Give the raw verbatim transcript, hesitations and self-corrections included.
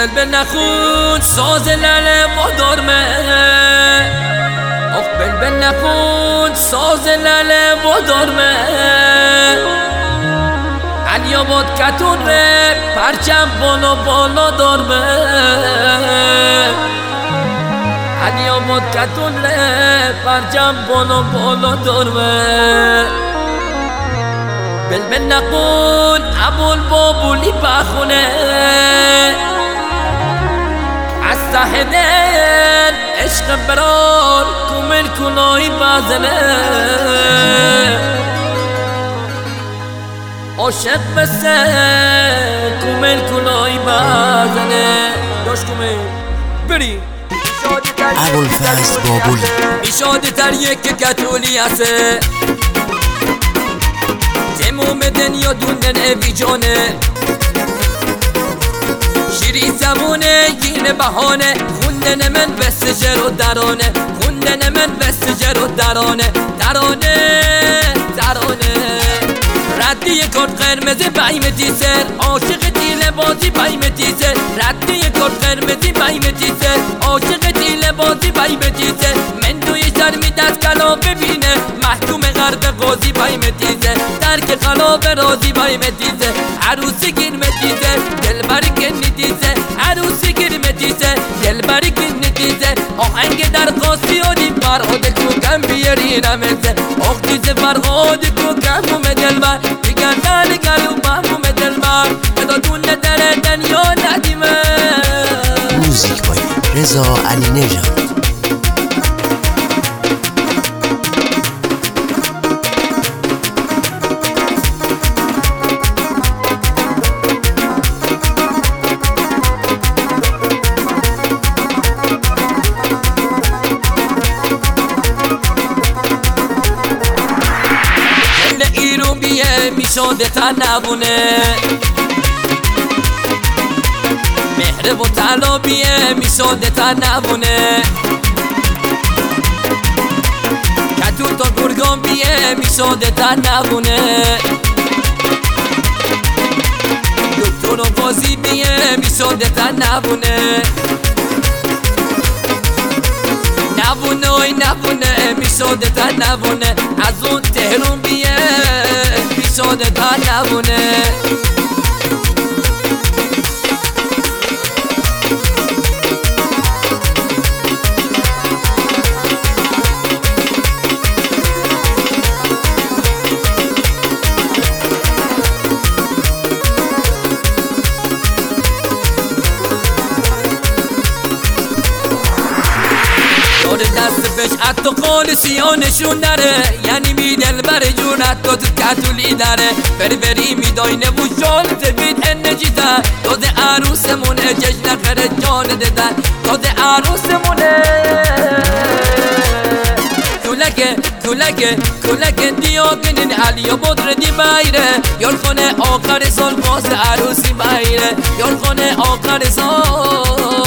بل بل نخون ساز لله وادارمه آخ بل بل نخون ساز لله وادارمه علی آباد کتون ره پرچم بالا بالا دارمه علی آباد کتون ره پرچم بالا بالا دارمه بل بل نخون ابول بابولی بخونه از ته دل عشق برار کمل کنایی بزنه عاشق بسه کمل کنایی بزنه داشت کمل بریم ابوالفضل بابولی میشاده تر یک کتولی هسته تمام دنیا دوندن اوی جانه شیری زمونه گینه بهانه خوندن من بست جر و درانه خوندن من بست جر و درانه درانه درانه ردی کارت قرمزی بایم تیزر عاشق دیل بازی بایم تیزر ردی کارت قرمزی بایم تیزر عاشق دیل بازی بایم تیزر من توی شرمی دست کلا ببینه محکوم غرق قاضی بایم تیزر درک خلاب رازی بایم تیزر عروسی گیر متیزر دلبری کنی تیزر عروسی گیر متیزر دلبری کنی تیزر آهنگ در قاسیانی فرهاد تو کم بیاری نمزه آخ تیزه فرهاد تو کم و مدلبر بگن دل گلو محموم دلبر بدا دونه در دنیا ندیمه موزیک بای رضا علی نژاد میشاده تا نبونه مهره و طلابیه میشاده تا نبونه کتون تا گرگان بیه میشاده تا نبونه دکتر و بازی بیه میشاده تا نبونه نبونه اوی نبونه میشاده تا نبونه از اون تهرون بیه میشاده تا نبونه دست بش حتی خالصی ها نشون نره یعنی می دل بر جون حتی تو کتولی داره بری بری می داینه و شال تبید انجی در داده عروسمونه جشن خره جان ددن داده عروسمونه کلکه کلکه کلکه دیاگنین علی و بدر دی بایره یال خانه آخر سال باز عروسی بایره یال خانه آخر سال